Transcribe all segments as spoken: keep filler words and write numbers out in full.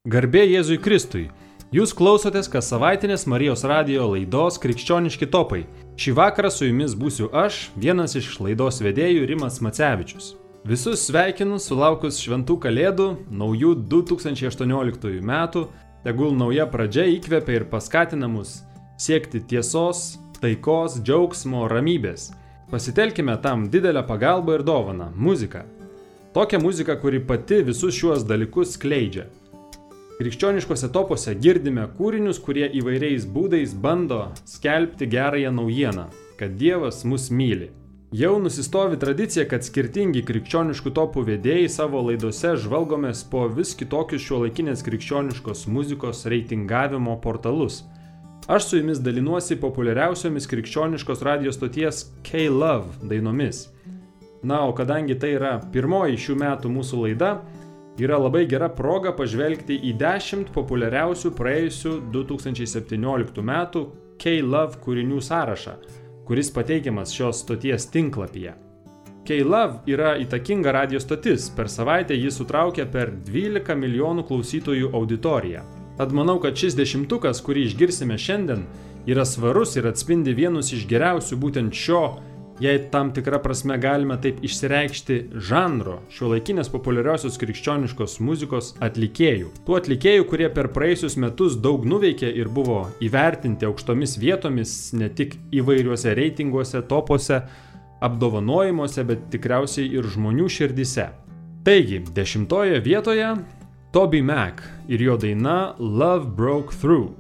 Garbė Jėzui Kristui. Jūs klausotės kas savaitinės Marijos radijo laidos Krikščioniški topai. Šį vakarą su jumis būsiu aš, vienas iš laidos vedėjų Rimas Macevičius. Visus sveikinu sulaukus šventų kalėdų, naujų du tūkstančiai aštuonioliktųjų metų, tegul nauja pradžia įkvepia ir paskatina mus siekti tiesos, taikos, džiaugsmo, ramybės. Pasitelkime tam didelę pagalbą ir dovaną – muziką. Tokią muziką, kuri pati visus šiuos dalykus skleidžia. Krikščioniškose topuose girdime kūrinius, kurie įvairiais būdais bando skelbti gerąją naujieną, kad Dievas mus myli. Jau nusistovi tradicija, kad skirtingi krikščioniškų topų vedėjai savo laidose žvalgomės po vis kitokius šiuolaikinės krikščioniškos muzikos reitingavimo portalus. Aš su jumis dalinuosi populiariausiomis krikščioniškos radijos stoties K-Love dainomis. Na, o kadangi tai yra pirmoji šių metų mūsų laida, yra labai gera proga pažvelgti į dešimt populiariausių praėjusių du tūkstančiai septynioliktų metų K-Love kūrinių sąrašą, kuris pateikiamas šios stoties tinklapyje. K-Love yra įtakinga radijo stotis, per savaitę jis sutraukia per dvylika milijonų klausytojų auditoriją. Tad manau, kad šis dešimtukas, kurį išgirsime šiandien, yra svarus ir atspindi vienus iš geriausių būtent šio, jei tam tikra prasme galime taip išsireikšti, žanro šiuolaikinės populiariosios krikščioniškos muzikos atlikėjų. Tų atlikėjų, kurie per praėjusius metus daug nuveikė ir buvo įvertinti aukštomis vietomis ne tik įvairiuose reitinguose, topuose, apdovanojimuose, bet tikriausiai ir žmonių širdyse. Taigi, dešimtoje vietoje TobyMac ir jo daina Love Broke Through.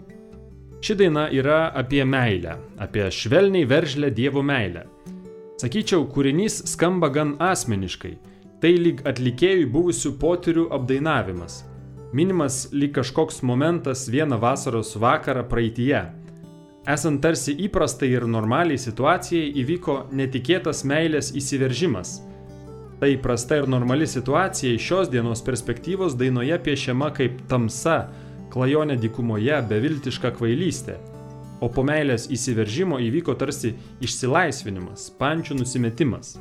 Ši daina yra apie meilę, apie švelniai veržlę Dievo meilę. Sakyčiau, kūrinys skamba gan asmeniškai. Tai lyg atlikėjui buvusių potyrių apdainavimas. Minimas lyg kažkoks momentas vieną vasaros vakarą praeityje. Esant tarsi įprastai ir normaliai situacijai įvyko netikėtas meilės įsiveržimas. Tai įprasta ir normali situacija iš šios dienos perspektyvos dainoje piešiama kaip tamsa, klajonė dykumoje, beviltiška kvailystė. O po meilės įsiveržimo įvyko tarsi išsilaisvinimas, pančių nusimetimas.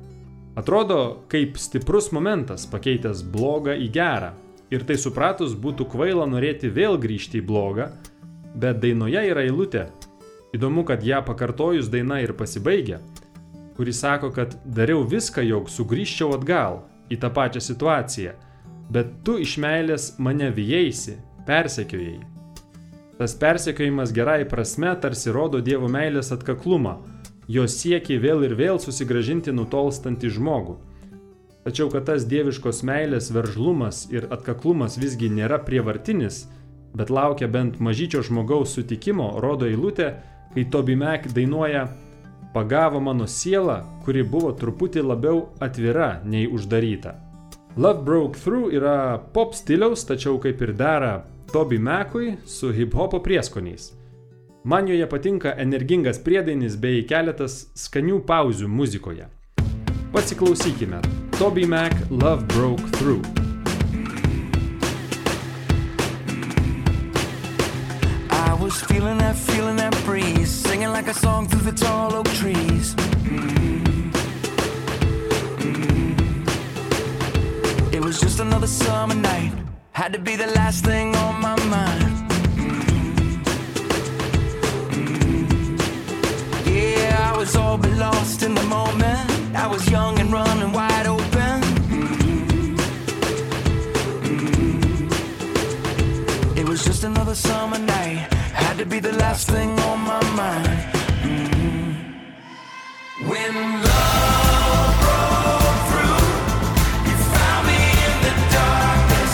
Atrodo, kaip stiprus momentas pakeitęs blogą į gerą. Ir tai supratus būtų kvaila norėti vėl grįžti į blogą, bet dainoje yra eilutė. Įdomu, kad ją pakartojus daina ir pasibaigia, kuri sako, kad dariau viską, jog sugrįžčiau atgal į tą pačią situaciją, bet tu iš meilės mane vijaisi, persekiojai. Tas persekiojimas gerai prasme tarsi rodo Dievo meilės atkaklumą, jo siekį vėl ir vėl susigrąžinti nutolstantį žmogų. Tačiau, kad tas dieviškos meilės veržlumas ir atkaklumas visgi nėra prievartinis, bet laukia bent mažyčio žmogaus sutikimo, rodo eilutė, kai TobyMac dainuoja "Pagavo mano sielą, kuri buvo truputį labiau atvira nei uždaryta". Love Broke Through yra pop stiliaus, tačiau kaip ir dera TobyMacui su hip-hopo prieskoniais. Man joje patinka energingas priedainis bei keletas skanių pauzių muzikoje. Pasiklausykime. TobyMac Love Broke Through. I was feeling that, feeling that breeze, singing like a song through the tall oak trees. Mm-hmm. Mm-hmm. It was just another summer night. Had to be the last thing on my mind. Mm-hmm. Mm-hmm. Yeah, I was all but lost in the moment. I was young and running wide open. Mm-hmm. Mm-hmm. It was just another summer night. Had to be the last thing on my mind. Mm-hmm. When love broke through, you found me in the darkness.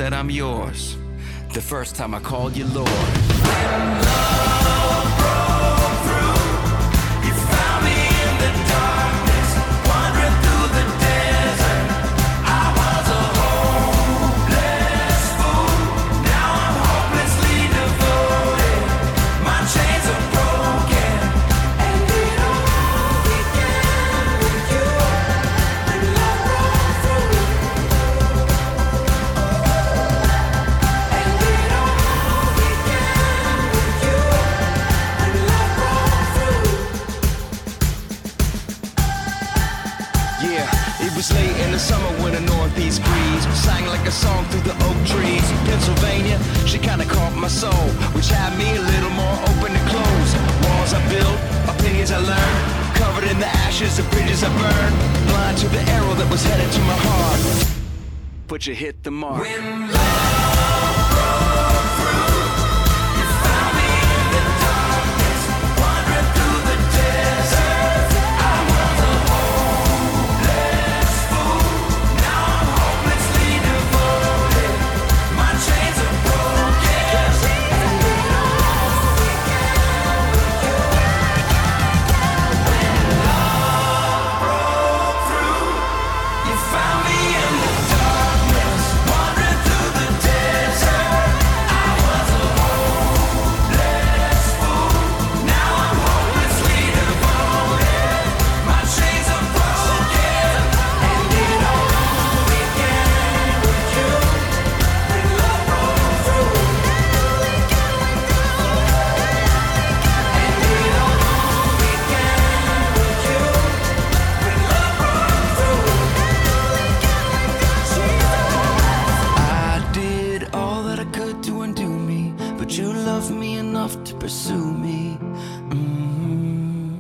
said I'm yours. The first time I called you Lord. When love broke through, you found me in the darkness, wandering through the desert. I was a hopeless fool. Now I'm hopelessly devoted. My chains are broken, and it all began with you. When love broke through, and it all began with you. When love broke through. Yeah, it was late in the summer when a northeast breeze sang like a song through the oak trees. Pennsylvania, she kinda caught my soul, which had me a little more open to close. Walls I built, opinions I learned, covered in the ashes of bridges I burned. Blind to the arrow that was headed to my heart, but you hit the mark. When love broke through, you found me in the darkness, wandering through the desert. I was a hopeless fool. Now I'm hopelessly devoted. My chains are broken, and it all began with you. When love broke through, you found me in the darkness, wandering through the desert. I was a hopeless fool. Now I'm hopelessly devoted. My chains are broken, and it all began with you. When love broke through, and it all began with you. When love broke through. I did all that I could to undo me, but you loved me enough to pursue me. Mm.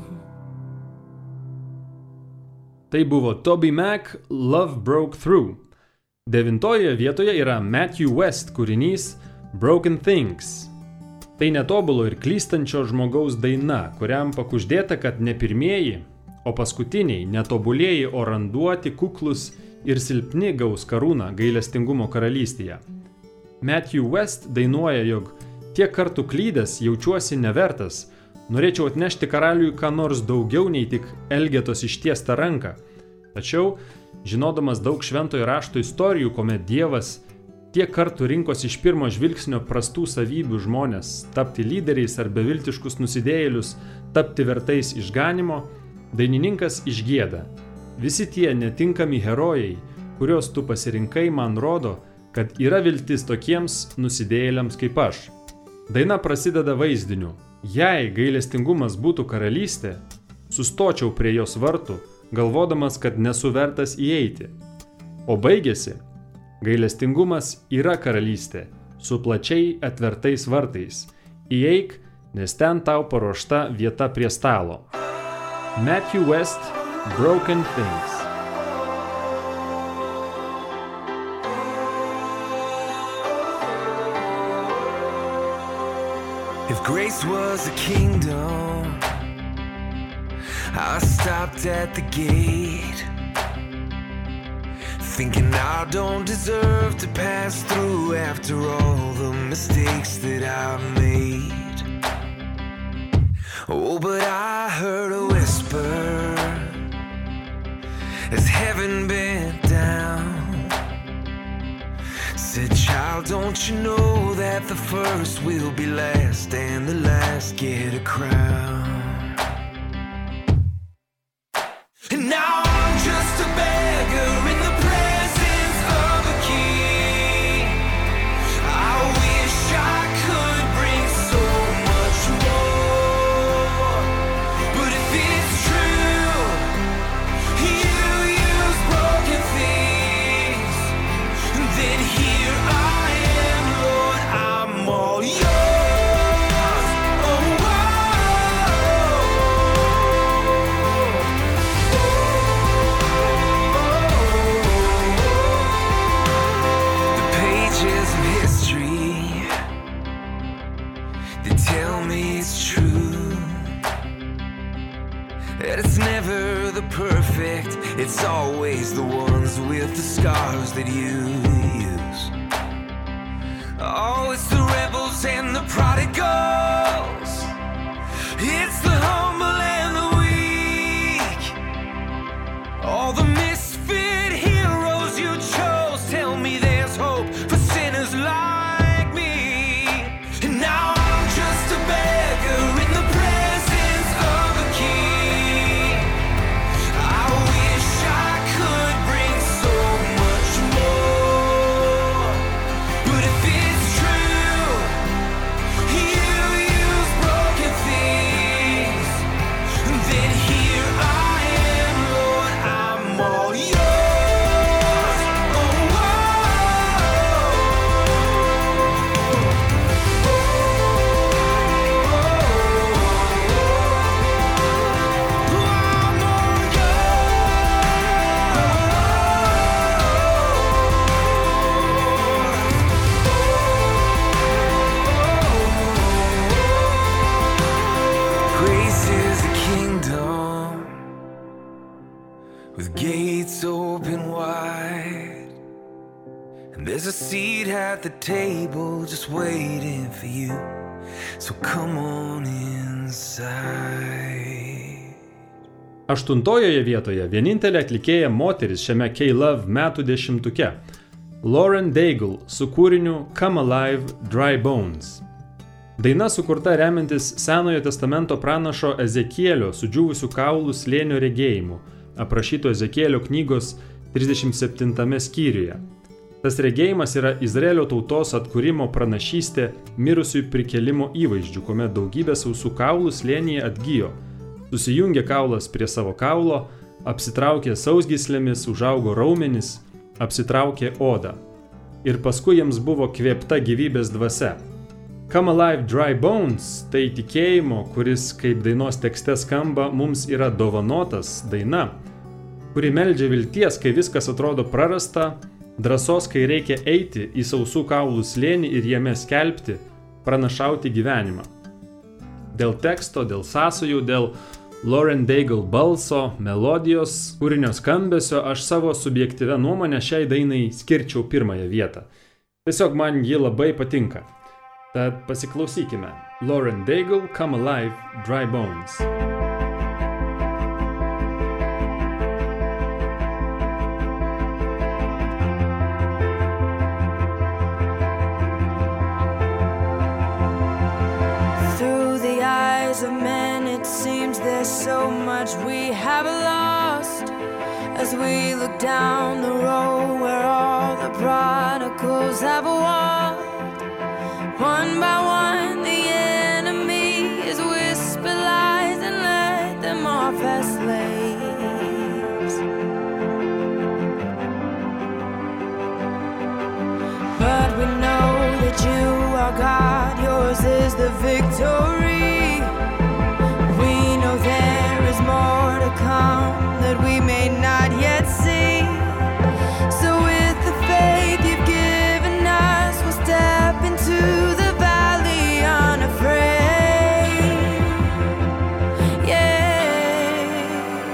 Tai buvo Toby Mac, Love Broke Through. Devintojoje vietoje yra Matthew West kūrinys Broken Things. Tai netobulo ir klystančio žmogaus daina, kuriam pakuždėta, kad ne pirmieji, o paskutiniai netobulieji oranduoti, kuklus ir silpni gaus karūną gailestingumo karalystėje. Matthew West dainuoja, jog tiek kartų klydęs jaučiuosi nevertas, norėčiau atnešti karaliui ką nors daugiau nei tik Elgetos ištiestą ranką. Tačiau, žinodamas daug šventojo rašto istorijų, kuomet Dievas tiek kartų rinkosi iš pirmo žvilgsnio prastų savybių žmonės, tapti lyderiais ar beviltiškus nusidėjėlius, tapti vertais išganimo, dainininkas išgieda. Visi tie netinkami herojai, kuriuos tu pasirinkai, man rodo, kad yra viltis tokiems nusidėjėliams kaip aš. Daina prasideda vaizdiniu. Jei gailestingumas būtų karalystė, sustočiau prie jos vartų, galvodamas, kad nesu vertas įeiti. O baigėsi. Gailestingumas yra karalystė, su plačiai atvertais vartais. Įeik, nes ten tau paruošta vieta prie stalo. Matthew West, Broken Things. If grace was a kingdom, I stopped at the gate, thinking I don't deserve to pass through after all the mistakes that I've made. Oh, but I heard a whisper as heaven bent down, said, child, don't you know that the first will be last and the last get a crown? And now I'm just a beggar in the presence of a king. I wish I could bring so much more, but if it's true, you use broken things, then here I am, Lord, I'm all yours. Oh, oh. The pages of history, they tell me it's true, that it's never the perfect, it's always the ones with the scars that you use. Oh, it's the rebels and the prodigals. It's the humble and the weak. All the misfit heroes you chose. Tell me there's hope for sinners like me. And now I'm just a beggar in the presence of a king. I wish I could bring so much more. But if it's true, you use broken things, then here I am, Lord, I'm all yours. Oh, oh, I'm all yours. Grace is a kingdom with gates open wide, and there's a seat at the table just waiting for you. So come on inside. Aštuntojoje vietoje vienintelė atlikėja moteris šiame K-Love metų dešimtuke – Lauren Daigle su kūriniu Come Alive, Dry Bones. Daina sukurta remiantis Senojo testamento pranašo Ezekielio sudžiūvusių kaulų slėnio regėjimu, aprašyto Ezekielio knygos trisdešimt septintame skyriuje. Tas regėjimas yra Izraelio tautos atkūrimo pranašystė mirusiųjų prikėlimo įvaizdžių, kuomet daugybė sausų kaulų slėnyje atgijo. Susijungė kaulas prie savo kaulo, apsitraukė sausgyslėmis, užaugo raumenis, apsitraukė odą. Ir paskui jiems buvo kvėpta gyvybės dvasia. Come Alive, Dry Bones – tai tikėjimo, kuris, kaip dainos tekste skamba, mums yra dovanotas daina, kuri meldžia vilties, kai viskas atrodo prarasta, drąsos, kai reikia eiti į sausų kaulų slėnį ir jame skelbti, pranašauti gyvenimą. Dėl teksto, dėl sąsajų, dėl Lauren Daigle balso, melodijos, kūrinio skambesio aš savo subjektyvę nuomonę šiai dainai skirčiau pirmąją vietą. Tiesiog man ji labai patinka. Tad pasiklausykime. Lauren Daigle, Come Alive, Dry Bones. Through the eyes of men, it seems there's so much we have lost. As we look down the road where all the prodigals have walked, one by one the enemy is whisper lies and let them off as slaves. But we know that you are God, yours is the victory. We know there is more to come that we may not yet see. So with the faith you've given us, we'll step into the valley unafraid. Yeah.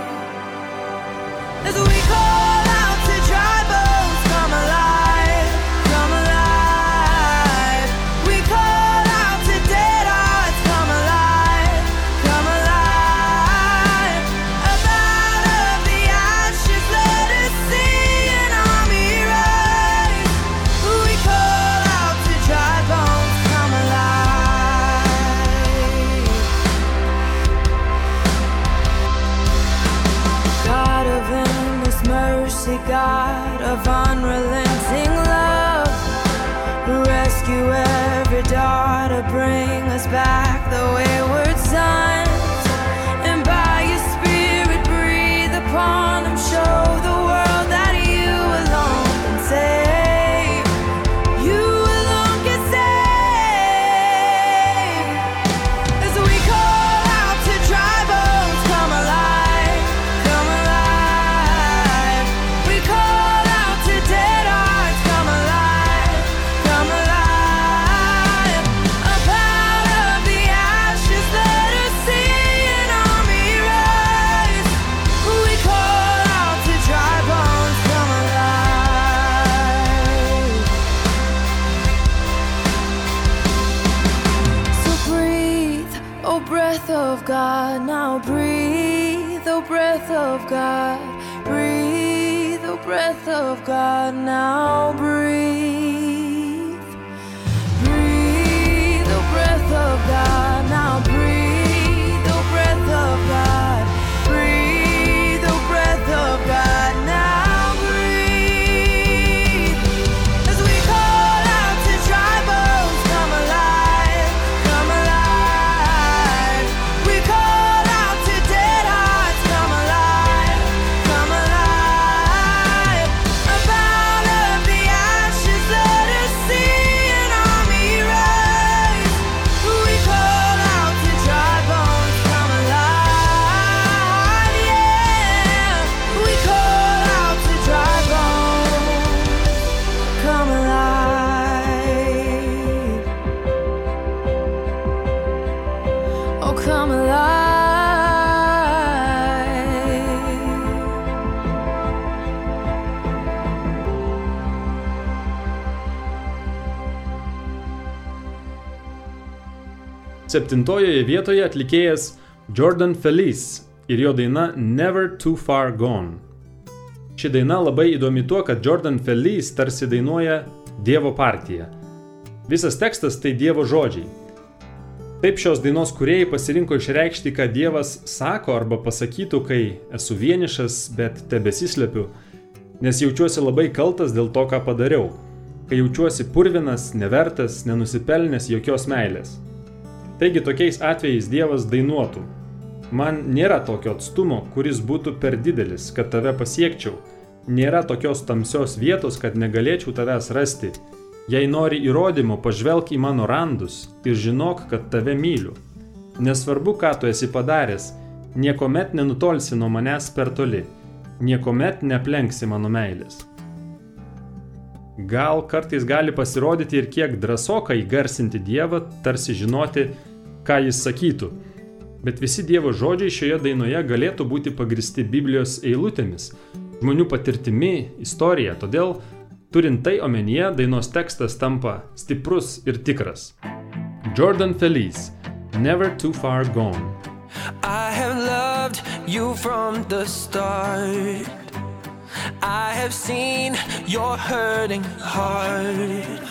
As we call out to dry bones, come alive, come alive. We call out to dead hearts, come alive, come alive. Up out of the ashes, let us see an army rise. We call out to dry bones, come alive. God of endless mercy, God of unrelenting love, rescue every daughter, bring us back the wayward sons, and by your spirit breathe upon them, show the world that you alone can save. You alone can save. As we call out to dry bones, come alive, come alive. We call out to dead hearts. God, now breathe, oh breath of God, breathe, oh breath of God, now breathe, breathe, oh breath of God, now breathe, oh breath of God, breathe, oh breath of God, now breathe, as we call out to dry bones, come alive, come alive, we call out to dead hearts, come alive, come alive, up out of the ashes, let us see an army rise, we call out to dry bones, come alive, yeah, we call out to dry bones, come alive, oh come alive. Septintojoje vietoje atlikėjas Jordan Feliz ir jo daina Never Too Far Gone. Ši daina labai įdomi tuo, kad Jordan Feliz tarsi dainuoja Dievo partiją. Visas tekstas tai Dievo žodžiai. Taip šios dainos kūrėjai pasirinko išreikšti, ką Dievas sako arba pasakytų, kai esu vienišas, bet tebesislepiu, nes jaučiuosi labai kaltas dėl to, ką padariau, kai jaučiuosi purvinas, nevertas, nenusipelnęs jokios meilės. Taigi tokiais atvejais Dievas dainuotų: man nėra tokio atstumo, kuris būtų per didelis, kad tave pasiekčiau, nėra tokios tamsios vietos, kad negalėčiau tavęs rasti. Jei nori įrodymo, pažvelk į mano randus ir žinok, kad tave myliu. Nesvarbu, ką tu esi padaręs, niekomet nenutolsi nuo manęs per toli, niekomet neaplenksi mano meilės. Gal kartais gali pasirodyti ir kiek drąsoka įgarsinti Dievą, tarsi žinoti, ką jis sakytų. Bet visi Dievo žodžiai šioje dainoje galėtų būti pagristi Biblijos eilutėmis, žmonių patirtimi, istorija, todėl, turint tai omenyje, dainos tekstas tampa stiprus ir tikras. Jordan Feliz, Never Too Far Gone. I have loved you from the start. I have seen your hurting heart.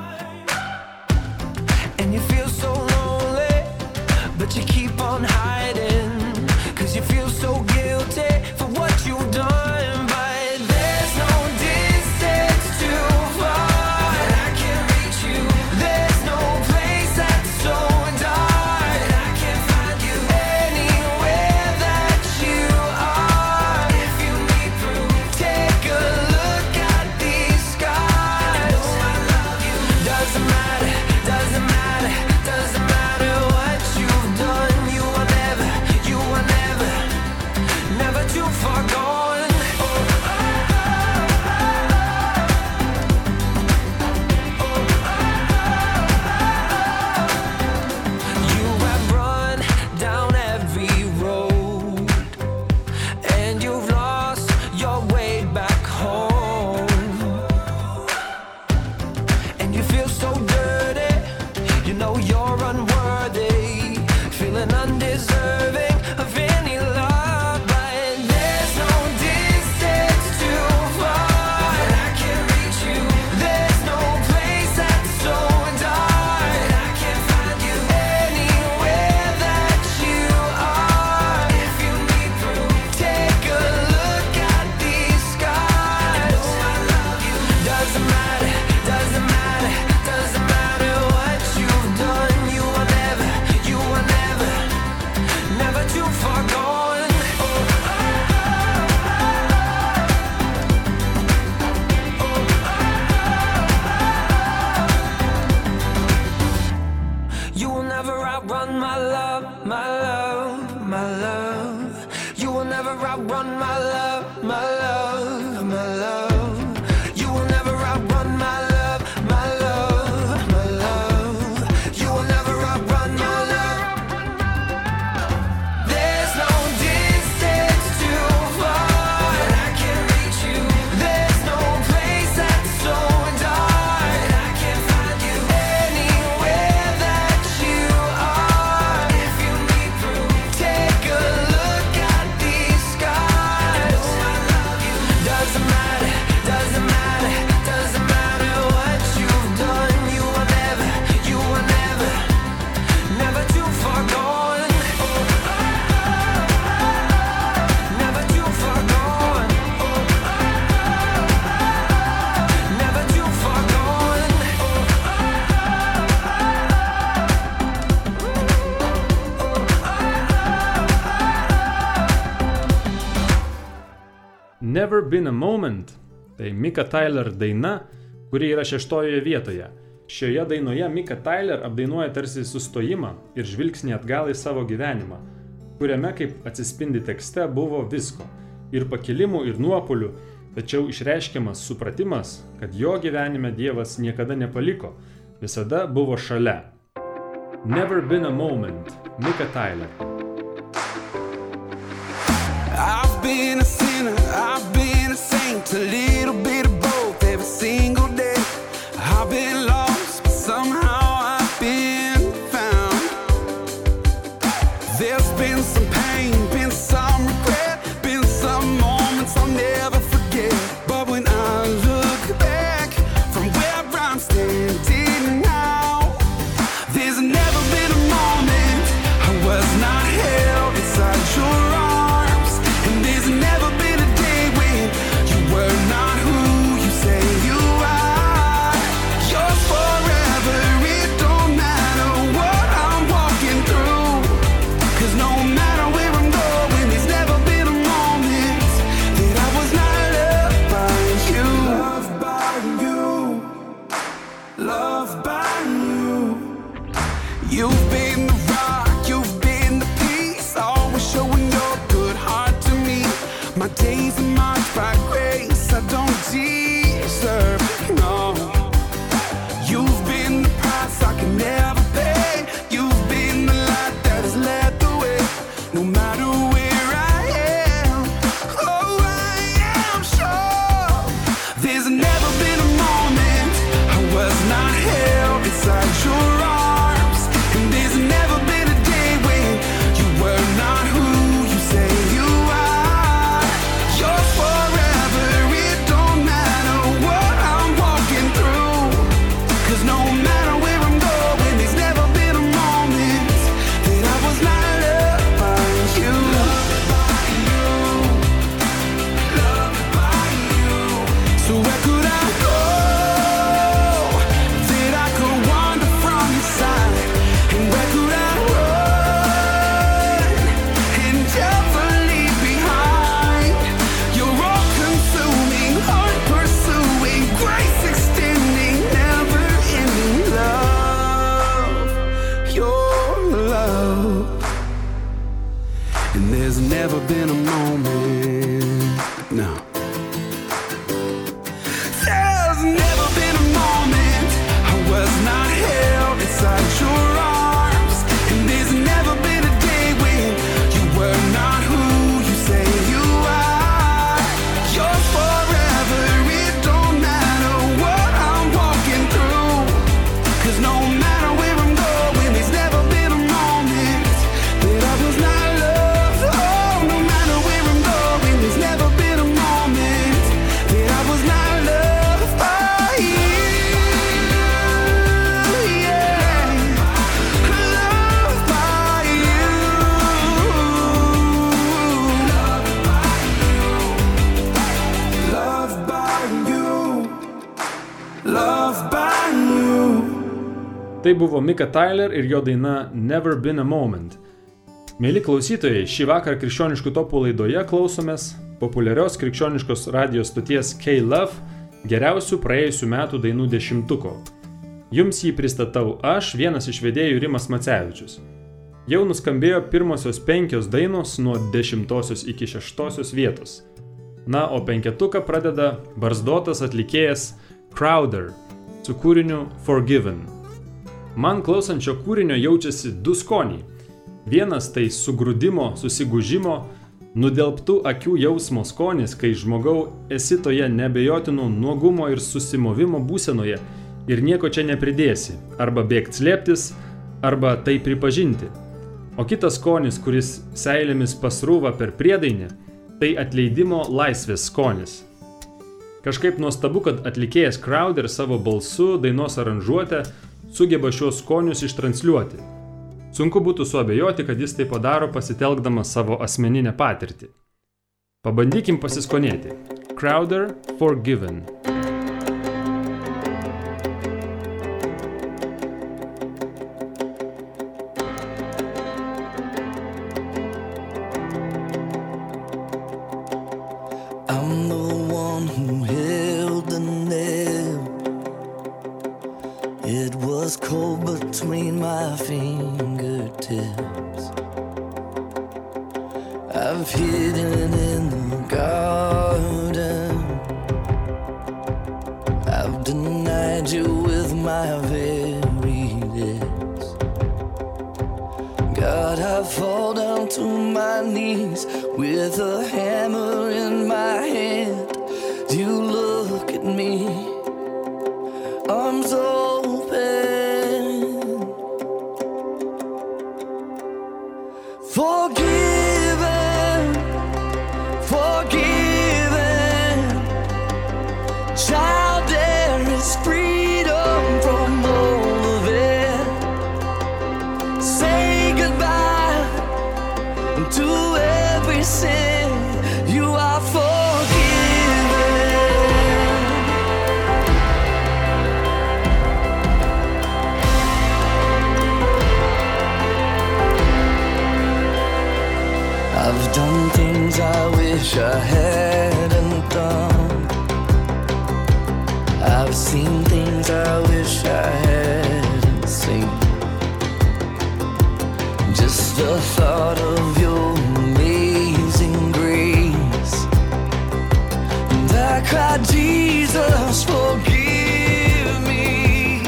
And you feel so lonely, but you keep on hiding, 'cause you feel so guilty for what you've done. But there's no distance too far that I can't reach you. There's no place that's so dark that I can't find you. Anywhere that you are, if you need proof, take a look at these scars. I know I love you. Doesn't matter, doesn't matter, doesn't matter what you've done. You are never, you are never, never too far gone. Oh, oh, you have run down every road, and you've lost your way back home, and you feel so dirty, you know you're unworthy, feeling undeserving of any love. But there's no distance too far that I can't reach you. There's no place that's so dark that I can't find you. Anywhere that you are, if you need proof, take a look at these scars. I know I love you. Doesn't matter, doesn't matter, doesn't matter what you've done. You are never, you are never, never too far gone. Oh, oh, you will never outrun my love, my love, my love. You will never outrun my love, my love, my love. You will never outrun my love, my love, my love. You will never outrun my love. There's no distance too far that I can't reach you. There's no place that's so dark that I can't find you. Anywhere that you are, if you need proof, take Never Been a Moment – tai Mika Tyler daina, kuri yra šeštojoje vietoje. Šioje dainoje Mika Tyler apdainuoja tarsi sustojimą ir žvilgsnį atgal į savo gyvenimą, kuriame, kaip atsispindi tekste, buvo visko – ir pakilimų, ir nuopuolių, tačiau išreiškiamas supratimas, kad jo gyvenime Dievas niekada nepaliko, visada buvo šalia. Never Been a Moment – Mika Tyler. I've been a sinner, I've been a saint, a little bit of both every single day. I've been lost, but somehow I've been found. There's been some pain, been some regret, been some moments I'll never forget. But when I look back from where I'm standing now, there's never been a moment I was not held inside your arms. And there's never been a day when you were not who you say you are. You're forever, it don't matter what I'm walking through. Cause no matter where I'm going, there's never been a moment that I was not loved by you. Loved by you, loved by you. You've been the rock, you've been the peace, always showing your good heart to me. My days are marked by grace I don't deserve, no. You've been the price I can never pay. You've been the light that has led the way. No matter where I am, oh I am sure there's never been a moment I was not held inside your arms. And there's never been a day when you were not who you say you are. You're forever, it don't matter what I'm walking through. Cause no matter where I'm going, there's never been a moment that I was not loved by you. Loved by you, loved by you. So where could I go that I could wander from your side? And where could I run and never leave behind? You're all consuming, heart pursuing, grace extending, never ending love. Your love. And there's never been a moment, no. There's never been a moment I was not held inside your arms. And there's never been a day when you were not who you say you are. You're forever, it don't matter what I'm walking through. Cause no matter where I'm going, there's never been a moment that I was not loved. Oh, no matter where I'm going, there's never been a moment that I was not loved by you. Yeah, loved by you. Loved by you. Loved by you. Tai buvo Mika Tyler ir jo daina Never Been a Moment. Mieli klausytojai, šį vakarą krikščioniškų topų laidoje klausomės populiarios krikščioniškos radijos stoties K-Love geriausių praėjusių metų dainų dešimtuko. Jums jį pristatau aš, vienas iš vedėjų Rimas Macevičius. Jau nuskambėjo pirmosios penkios dainos nuo dešimtosios iki šeštosios vietos. Na, o penketuką pradeda barzdotas atlikėjas Crowder su kūriniu Forgiven. Man klausančio kūrinio jaučiasi du skoniai. Vienas tai sugrūdimo, susigūžimo, nudelbtų akių jausmo skonis, kai žmogau esi toje nebejotinų nuogumo ir susimovimo būsenoje ir nieko čia nepridėsi, arba bėgt slėptis, arba tai pripažinti. O kitas skonis, kuris seilėmis pasrūva per priedainį, tai atleidimo laisvės skonis. Kažkaip nuostabu, kad atlikėjas Crowder savo balsu, dainos aranžuotę sugeba šios skonius ištransliuoti. Sunku būtų suabejoti, kad jis tai padaro pasitelkdamas savo asmeninę patirtį. Pabandykim pasiskonėti. Crowder, Forgiven. I'm the one who held the nail. It was cold between my fingertips. I've hidden in the garden. I've denied you with my very lips. God, I fall down to my knees with a hammer in my hand. You look at me, arms open, forgiven, forgiven. Child, there is freedom from all of it. Say goodbye to every sin. You are forgiven. I've done things I wish I hadn't done. I've seen things I wish I hadn't seen. Just the thought of your amazing grace, and I cried, Jesus, forgive me.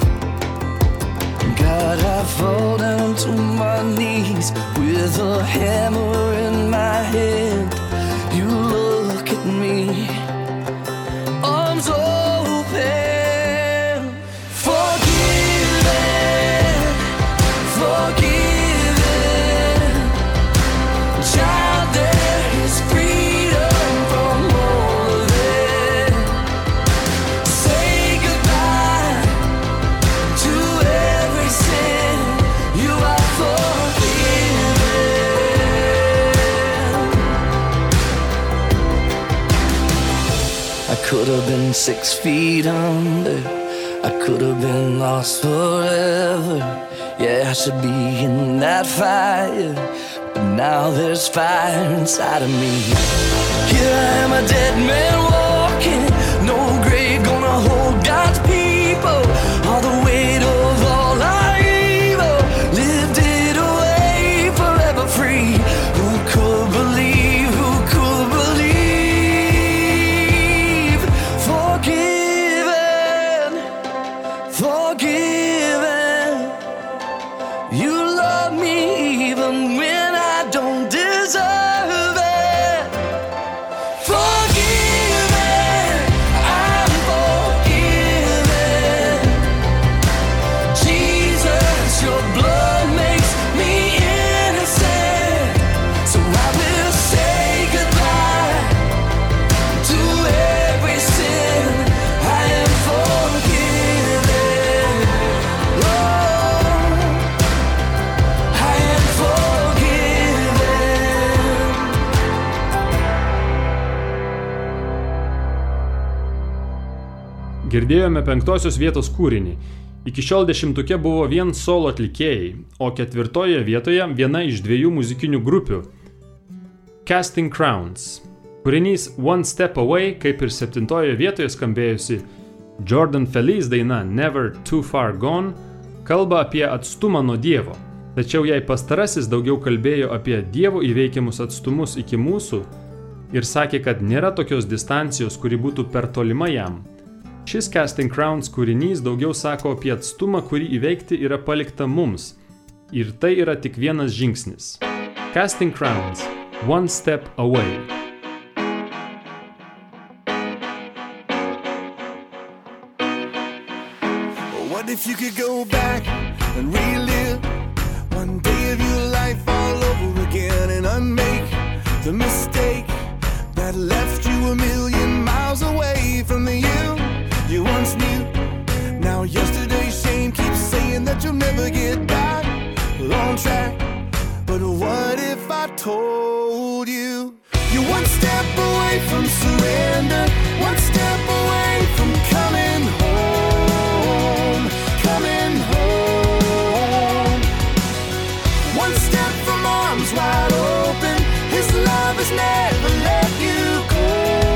God, I fall down to my knees with a hammer in my hand. You look at me, arms open, forgiven, forgiven. Child, there is freedom from all of it. Say goodbye to every sin. You are forgiven. I could have been six feet under. I could have been lost forever. Yeah, I should be in that fire, but now there's fire inside of me. Here I am, a dead man walking. No grave gonna hold God's people. All the weight of all our evil, lived it away, forever free. Who could believe? Who could believe? Forgiven, forgiven. You love me even when I don't deserve it. Forgiven, I'm forgiven. Jesus, your blood makes me innocent. So I will say goodbye to every sin. I am forgiven. Oh, I am forgiven. Girdėjome penktosios vietos kūrinį. Iki šiol dešimtuke buvo vien solo atlikėjai, o ketvirtoje vietoje viena iš dviejų muzikinių grupių – Casting Crowns. Kūrinys One Step Away, kaip ir septintoje vietoje skambėjusi Jordan Feliz daina Never Too Far Gone, kalba apie atstumą nuo Dievo. Tačiau jei pastarasis daugiau kalbėjo apie Dievo įveikiamus atstumus iki mūsų ir sakė, kad nėra tokios distancijos, kuri būtų per tolima jam, šis Casting Crowns kūrinys daugiau sako apie atstumą, kurį įveikti yra palikta mums. Ir tai yra tik vienas žingsnis. Casting Crowns, One Step Away. What if you could go back and relive one day of your life all over again and unmake the mistake that left you a million miles away from the you you once knew? Now yesterday's shame keeps saying that you'll never get back on track. But what if I told you you're one step away from surrender, one step away from coming home, coming home. One step from arms wide open, His love has never let you go.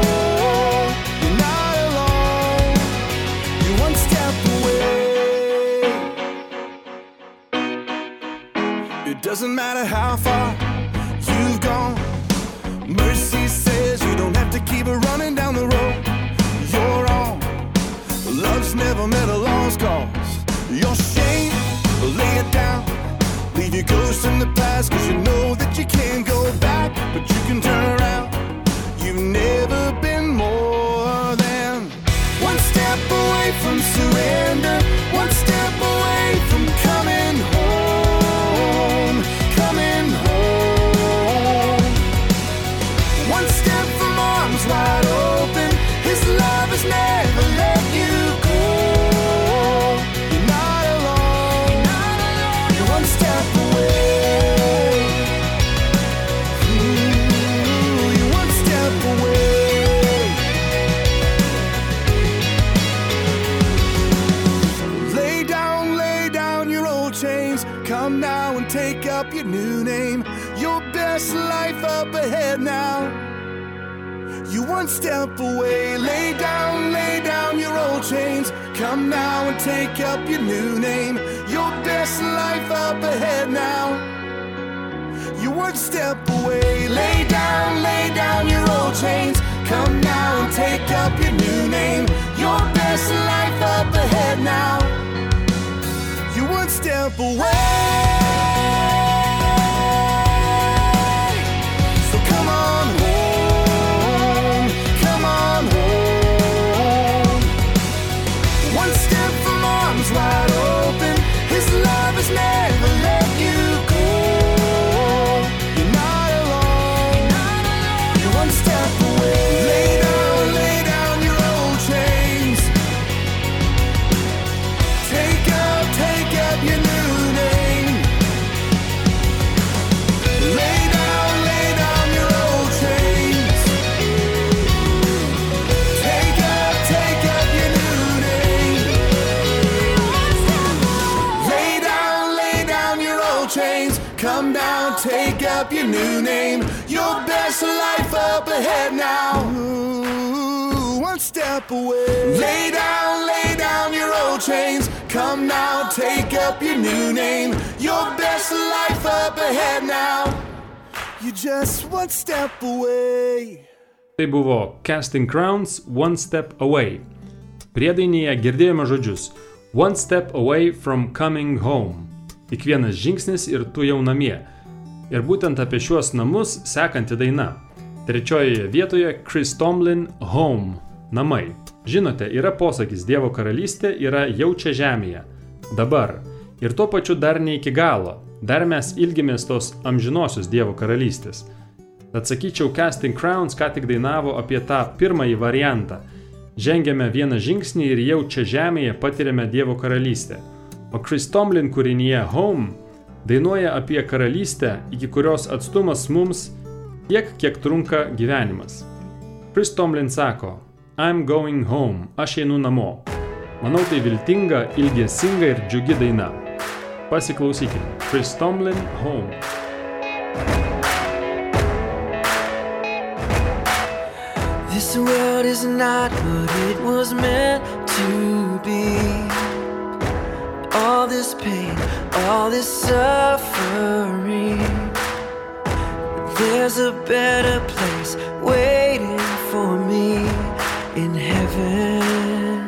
ahead now. You one step away. Lay down, lay down your old chains. Come now and take up your new name. Your best life up ahead now. You one step away. Lay down, lay down your old chains. Come now and take up your new name. Your best life up ahead now. You one step away. So come on home, come on home. One step from arms wide open. His love has never let you go. You're not alone, you're one step away. Lay down, lay down your old chains. Take up, take up your new name. Lay down, lay down your old chains. Take up, take up your new name. Lay down, lay down your old chains. Come down, take up your new name. Your best life up ahead now. Ooh, one step away. Lay down, lay down your old chains. Come now, take up your new name. Your best life up ahead now. You're just one step away. Tai buvo Casting Crowns One Step Away. Priedainyje girdėjome žodžius One step away from coming home. Tik vienas žingsnis ir tu jau namie. Ir būtent apie šiuos namus sekanti daina. Trečiojoje vietoje Chris Tomlin Home. Namai. Žinote, yra posakis Dievo karalystė yra jau čia žemėje. Dabar. Ir tuo pačiu dar ne iki galo. Dar mes ilgimės tos amžinosios Dievo karalystės. Tad sakyčiau, Casting Crowns ką tik dainavo apie tą pirmąjį variantą. Žengiame vieną žingsnį ir jau čia žemėje patiriame Dievo karalystę. O Chris Tomlin kūrinyje Home dainuoja apie karalystę, iki kurios atstumas mums tiek, kiek trunka gyvenimas. Chris Tomlin sako, I'm going home, aš einu namo. Manau, tai viltinga, ilgesinga ir džiugi daina. Pasiklausykime. Chris Tomlin Home. This world is not what it was meant to be. All this pain, all this suffering. There's a better place waiting for me in heaven.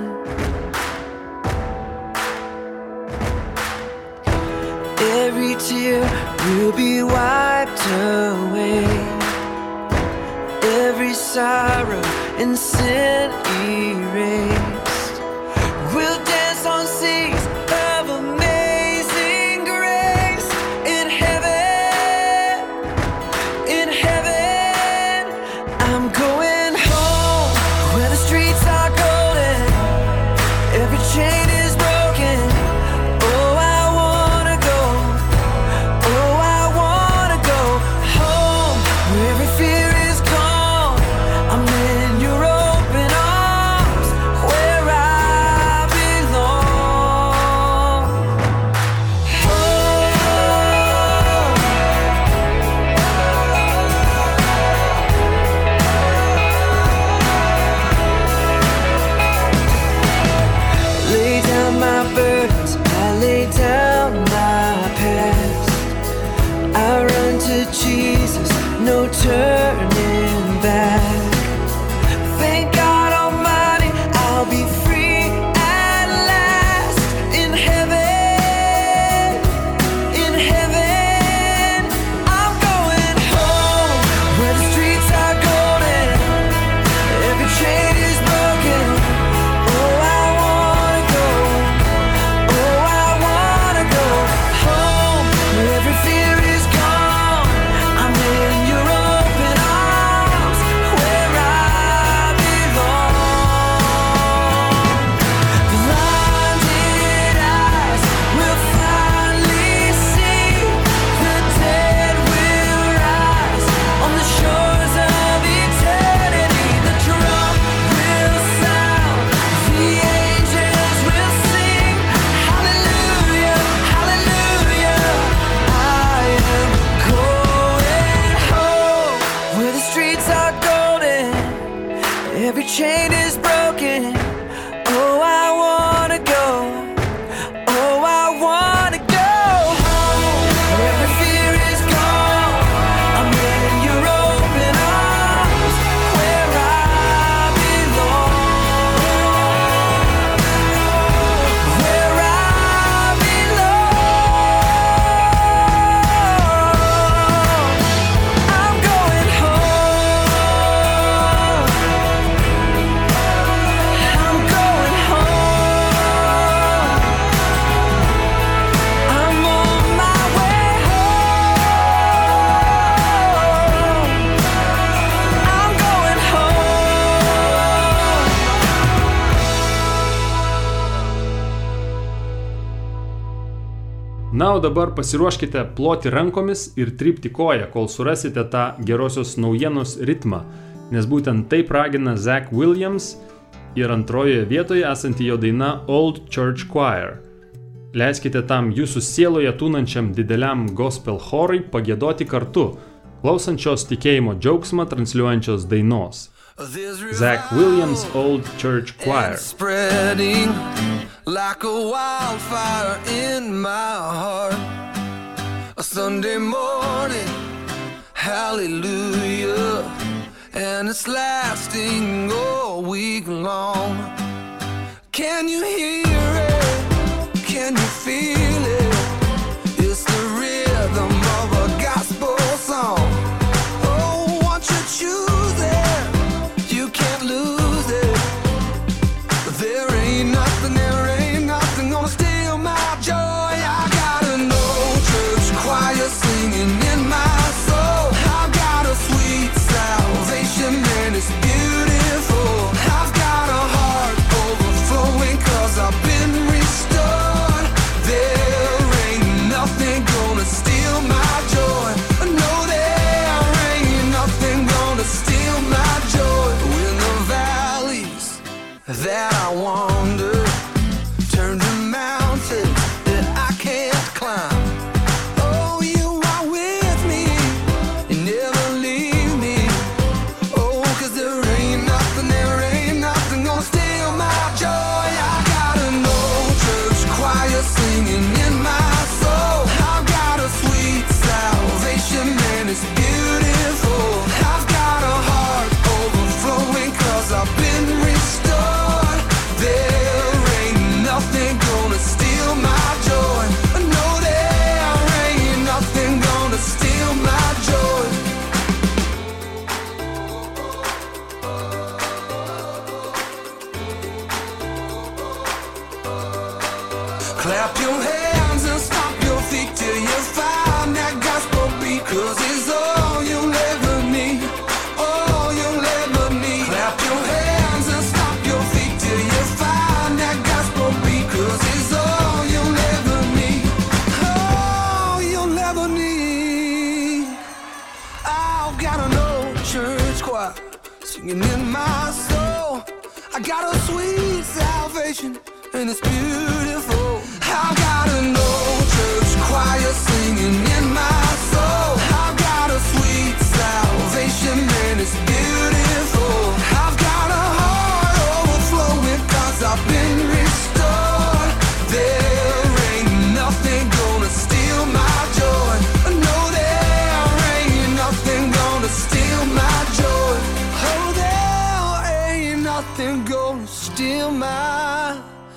Every tear will be wiped away. Every sorrow and sin erased. We'll dance on seas of amazing grace in heaven, in heaven. I'm going home where the streets are golden. Every chain is broken. Oh, I wanna go. Oh, I wanna go home where every fear is gone. I'm in your open arms. Where chain is broken. Oh, I wanna go. Oh, I wanna go home. Every fear is gone. I'm in your open arms, where I belong. Where I belong. I'm going home. I'm going home. I'm on my way home. I'm going home. Na, o dabar pasiruoškite ploti rankomis ir trypti koją, kol surasite tą gerosios naujienos ritmą, nes būtent taip ragina Zach Williams ir antrojoje vietoje esanti jo daina Old Church Choir. Leiskite tam jūsų sieloje tūnančiam dideliam gospel chorui pagiedoti kartu, klausančios tikėjimo džiaugsmą transliuojančios dainos. Zach Williams Old Church Choir. Spreading like a wildfire in my heart. A Sunday morning, hallelujah, and it's lasting all week long. Can you hear it? Can you feel it? It's the rhythm of a gospel song. Oh, once you choose it, you can't lose it. There ain't nothing, there ain't nothing gonna steal my joy. I got an old church choir singing in my soul. I've got a sweet salvation and it's beautiful. I've got a heart overflowing 'cause I've been restored. There ain't nothing gonna steal my joy. No, there ain't nothing gonna steal my joy. When the valleys that I wander turn to mountains that I can't climb. Oh, you are with me, you never leave me. Oh, 'cause there ain't nothing, there ain't nothing gonna steal my joy. I got an old church choir singing in my soul. I've got a sweet salvation and it's beautiful. I've got a heart overflowing 'cause I've been restored. There ain't nothing gonna steal my joy. No, there ain't nothing gonna steal my joy. Clap your hands and stomp your feet till you find that gospel beat, 'cause it's all you'll ever need, all you'll ever need. Clap your hands and stomp your feet till you find that gospel beat, 'cause it's all you'll ever need, all you'll ever need. I've got an old church choir singing in my soul. I got a sweet salvation and it's beautiful. I've got an old church choir singing in my soul. I've got a sweet salvation and it's beautiful. I've got a heart overflowing 'cause I've been restored. There ain't nothing gonna steal my joy. No, there ain't nothing gonna steal my joy. Oh, there ain't nothing gonna steal my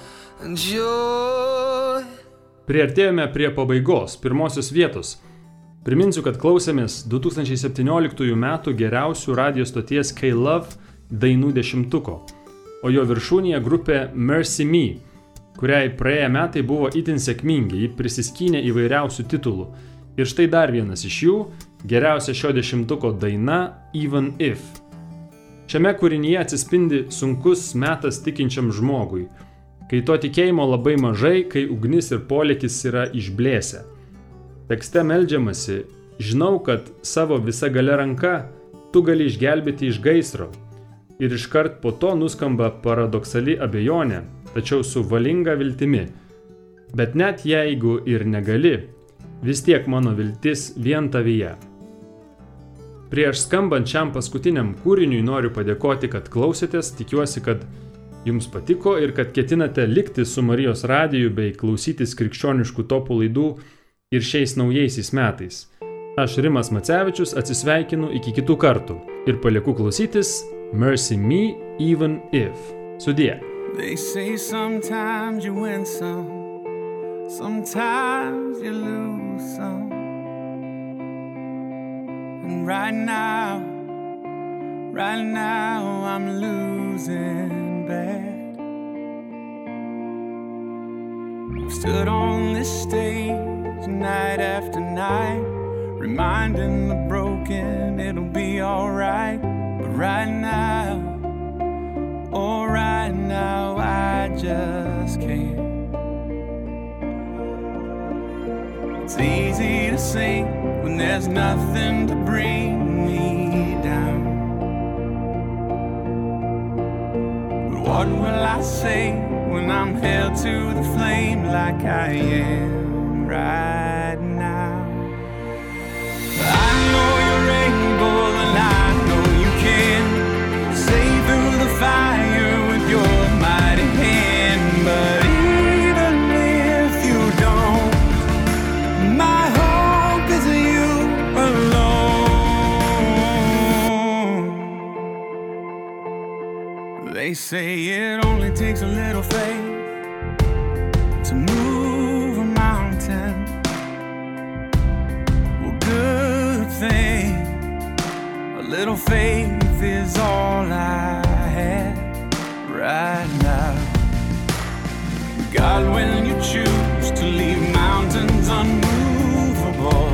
joy. Priartėjome prie pabaigos, pirmosios vietos. Priminsiu, kad klausėmės du tūkstančiai septynioliktųjų metų geriausių radijo stoties K-Love dainų dešimtuko, o jo viršūnėje grupė Mercy Me, kuriai praėję metai buvo itin sėkmingi, ji prisiskynė įvairiausių titulų. Ir štai dar vienas iš jų, geriausia šio dešimtuko daina Even If. Šiame kūrinyje atsispindi sunkus metas tikinčiam žmogui, kai to tikėjimo labai mažai, kai ugnis ir polėkis yra išblėsę. Tekste meldžiamasi, žinau, kad savo visa galia ranka tu gali išgelbėti iš gaisro. Ir iškart po to nuskamba paradoksali abejonė, tačiau su valinga viltimi. Bet net jeigu ir negali, vis tiek mano viltis vien tavyje. Prieš skambant šiam paskutiniam kūriniui noriu padėkoti, kad klausėtės, tikiuosi, kad jums patiko ir kad ketinate likti su Marijos radiju bei klausytis krikščioniškų topų laidų ir šiais naujaisiais metais. Aš Rimas Macevičius atsisveikinu iki kitų kartų ir palieku klausytis Mercy Me Even If. Sudie. They say sometimes you win some, sometimes you lose some. And right now, right now I'm losing bad. I've stood on this stage night after night, reminding the broken it'll be alright. But right now, oh right now I just can't. It's easy to sing when there's nothing to bring me down. But what will I say when I'm held to the flame like I am right now? I know you're able and I know you can save through the fire with your mighty hand. But even if you don't, my hope is you alone. They say it only takes a little faith to move a mountain. Well, good thing, a little faith is all I have right now. God, when you choose to leave mountains unmovable,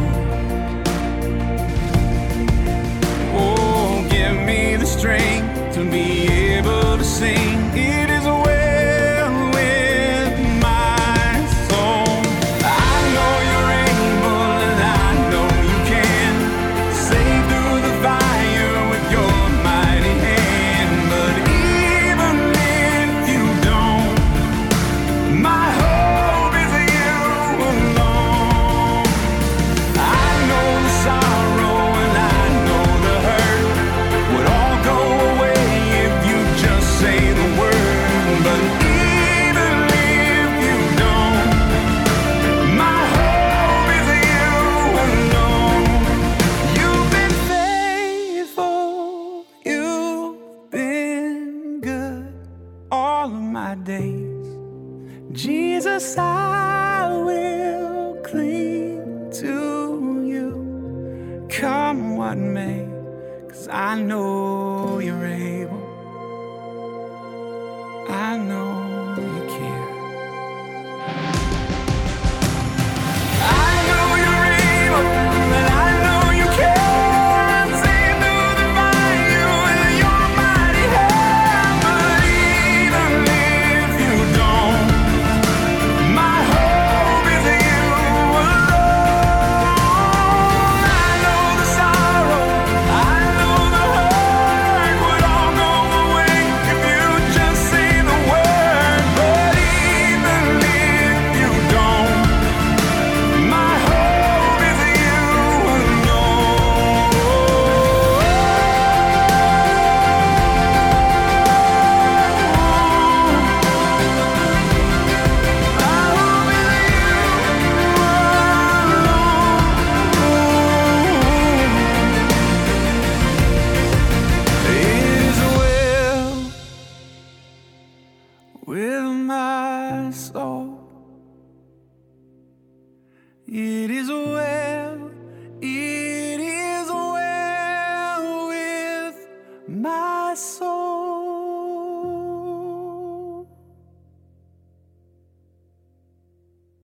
oh, give me the strength to be able to sing. It is well with my soul. I know you're able and I know you can save through the fire with your mighty hand. But even if you don't, my hope is you alone. I know the sorrow and I know the hurt would all go away if you just say the word. But even if you don't, my hope is you alone. You've been faithful, you've been good all of my days. Jesus, I will cling to you, come what may, 'cause I know you're able. I know you can. I know you're able, and I know you can save through the fire with your mighty hand. But even if you don't, my hope is you alone. I know the sorrow, I know the hurt would all go away if you just say the word. But even if you don't, my hope is you alone. It is well with my soul.